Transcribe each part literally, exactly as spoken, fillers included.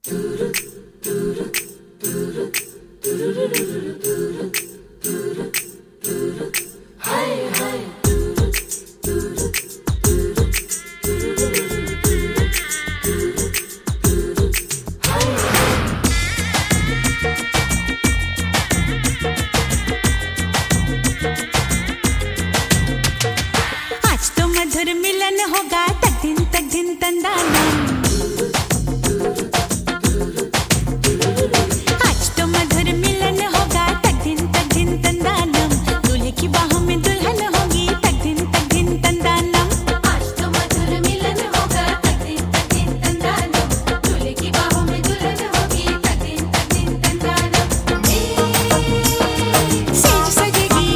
मिलन होगा तक दिन तक दिन तंदाना। आज तो मधुर मिलन होगा तक दिन तक दिन तंदानम। दूल्हे की बाहों में दुल्हन होगी तक दिन तक दिन तंदानम। आज तो मधुर मिलन होगा तक दिन तक दिन तंदानम। दूल्हे की बाहों में दुल्हन होगी तक दिन तक दिन तंदानम। सेज सजेगी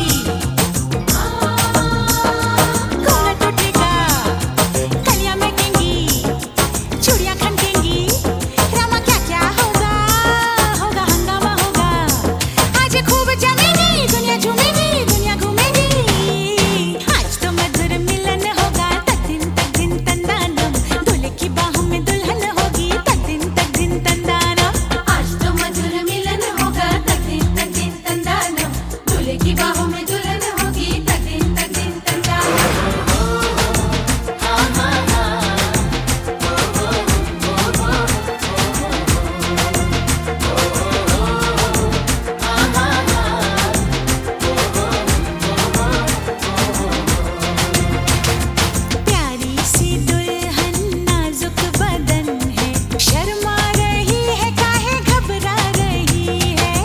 घूंघट उठेगा कलियां महकेंगी चूड़ियां खनकेंगी। रामा क्या क्या होगा होगा हंगामा होगा। आज खूब जमेगी दुनिया झूमेगी दुनिया घूमेगी। आज तो मधुर मिलन होगा तक दिन तक दिन तंदानम। दूल्हे की बाहों में दुल्हन होगी तक दिन तक दिन तंदानम। आज तो मधुर मिलन होगा तक दिन तक दिन तंदानम। दूल्हे की बाहों में दुल्हन होगी तक दिन तक दिन तंदानम। प्यारी सी दुल्हन नाजुक बदन है। शर्मा रही है काहे घबरा रही है।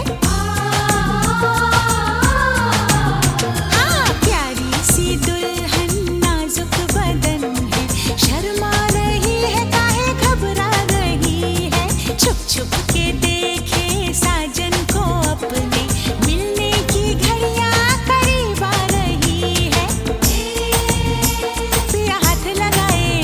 हाँ प्यारी सी दुल्हन नाजुक बदन है। शर्मा रही है काहे घबरा रही है। छुप छुप के देखे साजन को अपने मिलने की घड़ियां करीब आ रही है। पिया हाथ लगाए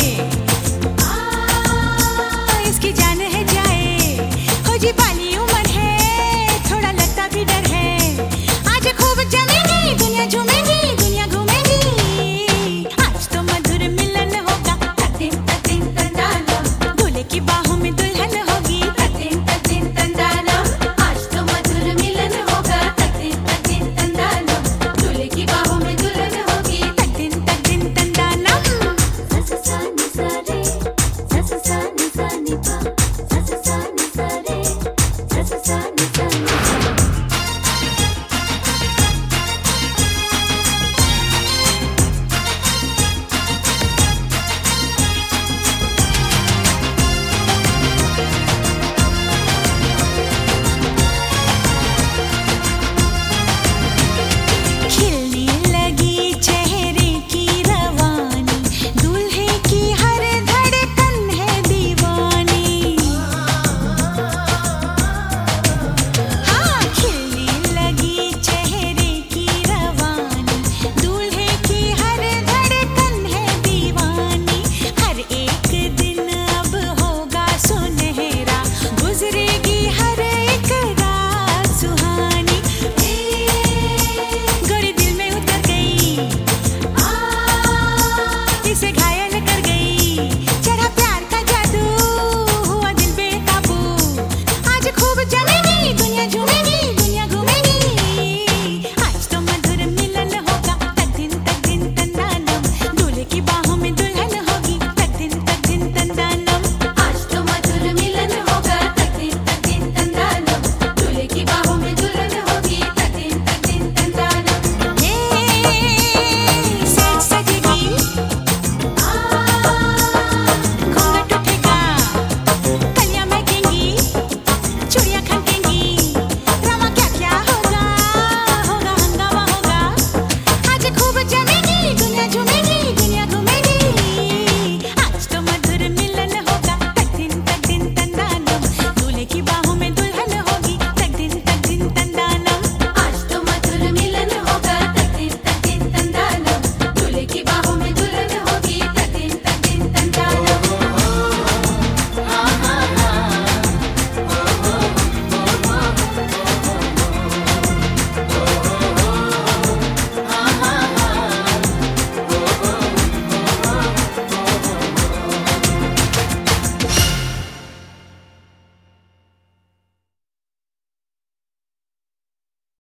इसकी जान है जाए। हो जी बाली उम्र है थोड़ा लगता भी डर है। आज खूब जमेगी दुनिया झूमेगी दुनिया घूमेगी। आज तो मधुर मिलन होगा तक दिन तक दिन तंदानम। दूल्हे की बाहों में दुल्हन होगी तक दिन तक दिन तंदानम। आज तो मधुर मिलन होगा तक दिन तक दिन तंदानम। दूल्हे की बाहों में दुल्हन होगी तक दिन तक दिन तंदानम। सा सा सा नि सा रे सा सा सा नि सा नि पा सा सा